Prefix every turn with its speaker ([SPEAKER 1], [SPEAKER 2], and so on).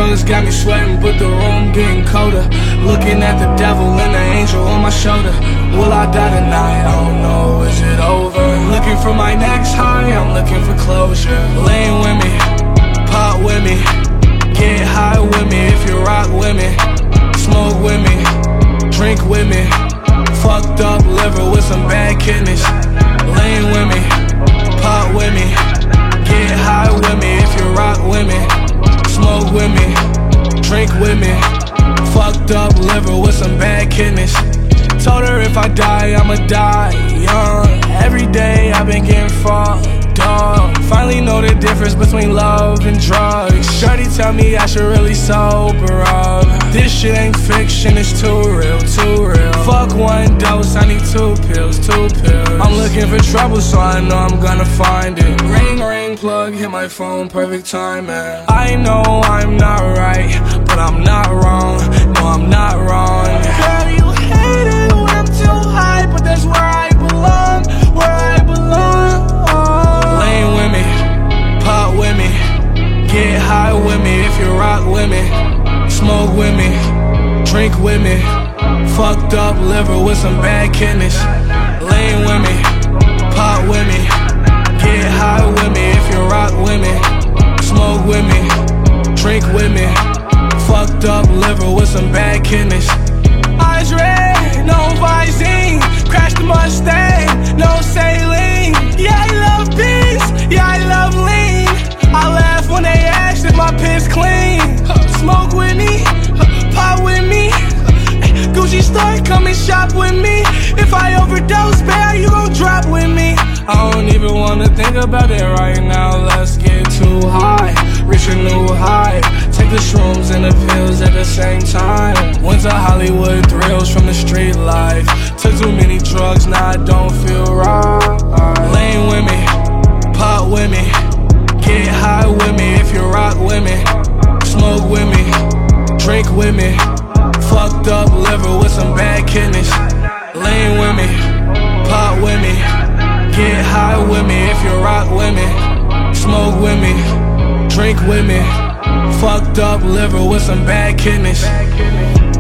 [SPEAKER 1] drugs got me sweating, but the room getting colder. Looking at the devil and the angel on my shoulder. Will I die tonight? I don't know, is it over? Looking for my next high, I'm looking for closure. Laying with me, pop with me, get high with me if you rock with me. Smoke with me, drink with me, fucked up liver with some bad kidneys. Laying with me, pop with me, get high with me if you rock with me. Smoke with me, drink with me, fucked up liver with some bad kidneys. Told her if I die, I'ma die young. Every day I've been getting fucked up. Finally know the difference between love and drugs. Shorty tell me I should really sober up. This shit ain't fiction, it's too real, too real. Fuck one dose, I need 2 pills, 2 pills. I'm looking for trouble, so I know I'm gonna find it. Ring, ring, plug, hit my phone, perfect timing. I know I'm not right, but I'm not wrong. No, I'm not wrong. Girl, you hate it when I'm too high, but that's where I belong, where I belong. Laying with me, pop with me, get high with me if you rock with me. Smoke with me, drink with me, fucked up liver with some bad kidneys. Laying with me, pop with me, get high with me if you rock with me. Smoke with me, drink with me, fucked up liver with some bad kidneys. Eyes red, no Visine, crashed the Mustang, no saline. Yeah, I love peace, yeah, I love lean. I laugh when they ask if my piss clean. Smoke with me, pop with me, Gucci store, come and shop with me. If I overdose, babe, you gon' drop with me. I don't even wanna think about it right now. Let's get too high, reach a new high. Take the shrooms and the pills at the same time. Went to Hollywood, thrills from the street life. Took too many drugs, now I don't feel right. Laying with me, pop with me, get high with me if you rock with me. Smoke with me, drink with me, fucked up liver with some bad kidneys. Laying with me, pop with me, get high with me if you rock with me. Smoke with me, drink with me, fucked up liver with some bad kidneys.